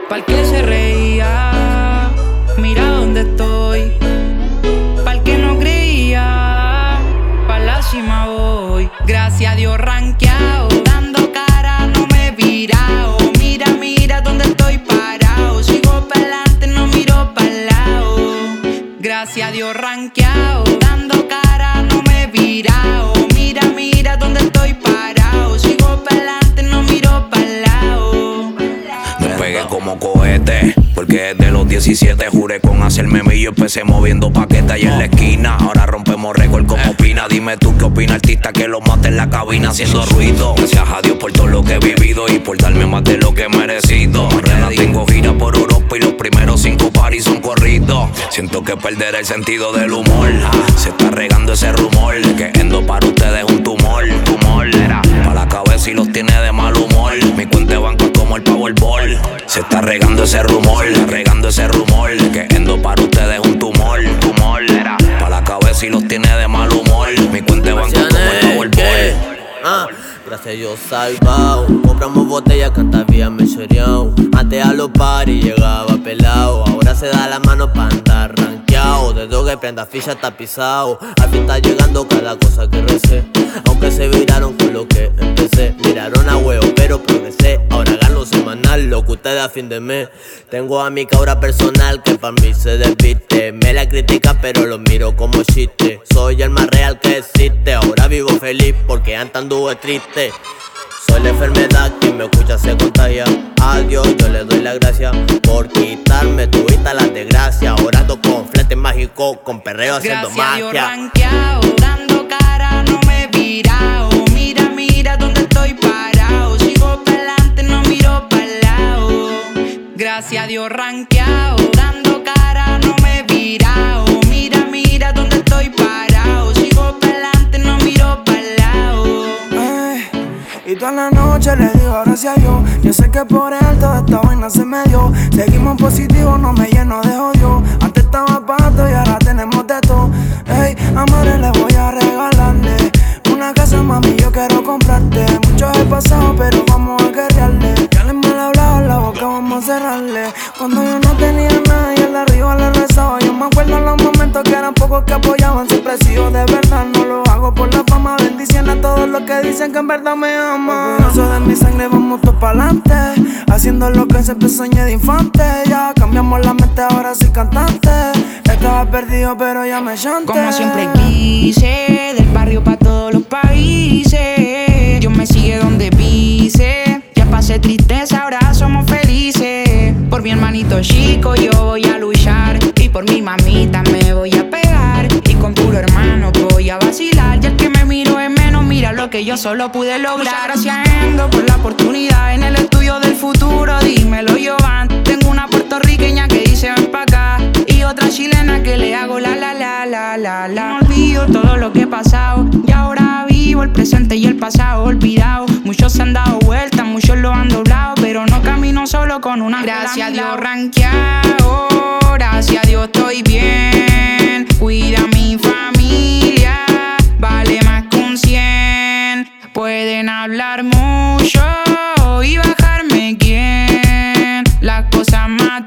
Pa'l que se reía, mira dónde estoy. Pa'l que no creía, pa' la cima voy. Gracias a Dios rankeado, dando cara no me he virado. Mira, mira dónde estoy parado. Sigo pa'lante, no miro pa'l lado. Gracias a Dios rankeado, dando cara no me he virado. Mira, mira dónde estoy parado. Sigo pa'lante, no miro pa'l lado. Me pegué como cohete, porque desde los 17 juré con hacerme millo. Empecé moviendo paquetas y en la esquina. Ahora rompemos récord como Pina. Dime tú qué opina artista que los mate en la cabina haciendo ruido. Gracias a Dios por todo lo que he vivido y por darme más de lo que he merecido. Mañana tengo gira por Europa y los primeros 5 paris son corridos. Siento que perderé el sentido del humor. Se está regando ese rumor de que Endo para ustedes es un tumor. Para la cabeza y los tiene de mal humor. Mi cuenta de banco es como el Powerball. Se está regando ese rumor de que Endo para ustedes es un tumor. Para la cabeza y los tiene de mal humor. Mi cuenta de banco es como el Powerball. Gracias a Dios salvado. Compramos botellas, canta bien me choreao. Antes a los paris llegaba pelado. Ahora se da la mano pa' andar rankeado. Desde que prenda ficha está pisado. Al fin está llegando cada cosa que recé. Aunque se viraron con lo que empecé. Miraron a huevo pero progresé. Ahora gano semanal lo que ustedes a fin de mes. Tengo a mi cabra personal que pa' mí se desviste. Me la critican pero lo miro como chiste. Soy el más real que existe. Ahora vivo feliz porque antes anduve triste. Soy la enfermedad, quien me escucha se contagia. A Dios yo le doy la gracia por quitarme tuvita la desgracia. Ahora ando con flete mágico, con perreo haciendo magia. Gracias a Dios rankeado, dando cara no me he virado. Mira, mira dónde estoy parado. Sigo pa'lante, no miro pa'l lado. Gracias a Dios rankeado, dando cara no me he virado. Mira, mira dónde estoy parado. Sigo pa'lante, no miro pa'l lado. Y toda la noche le digo gracias a Dios. Yo sé que por él toda esta vaina se me dio. Seguimos positivos, no me lleno de odio. Antes estaba pato y ahora tenemos de todo. Ey, amores le voy a regalarle una casa, mami, yo quiero comprarte. Muchos he pasado, pero vamos a guerrearle. Ya le mal hablado, la boca vamos a cerrarle. Cuando yo no tenía nada y el de arriba le rezaba. Yo me acuerdo los momentos que eran pocos que apoyaban. Siempre he sido de verdad, no lo hago por la fama. Bendición a todos los que dicen que en verdad me aman. Orgulloso de mi sangre, vamos todos pa'lante. Haciendo lo que siempre soñé de infante. Ya cambiamos la mente, ahora soy cantante. Estaba perdido, pero ya me chanté. Como siempre quise, del barrio pa' todos los países. Dios me sigue donde pise. Ya pasé tristeza, ahora somos felices. Por mi hermanito chico yo voy a luchar. Y por mi mamita me voy a pegar. Y con puro hermano voy a vacilar. Ya el que me miro es menos, mira lo que yo solo pude lograr. Muchas gracias Endo por la oportunidad en el estudio del futuro. Dímelo Jovan, tengo una puertorriqueña que dice ven pa' acá. Y otra chilena que le hago la. No olvido todo lo que he pasado. Y ahora vivo el presente y el pasado olvidado. Muchos se han dado vueltas, muchos lo han doblado. Pero no camino solo con una. Gracias a Dios rankeado. Gracias a Dios estoy bien. Cuida a mi familia, vale más que un 100. Pueden hablar mucho y bajarme quién. Las cosas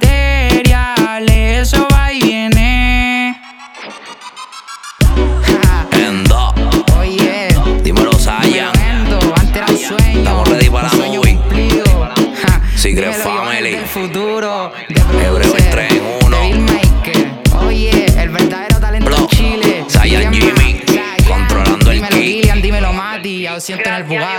materiales, eso va y viene. Endo, Oye, dímelo Zayan. antes era un sueño. Estamos ready para la sueño movie. cumplido. Secret Dímelo, Family. Del futuro. Hebreo el 3 en 1. Oye, el verdadero talento Bro, en Chile. Zayan Jimmy, controlando el Dímelo key. Gillian, dímelo Mati. Ya lo siento en el Bugatti.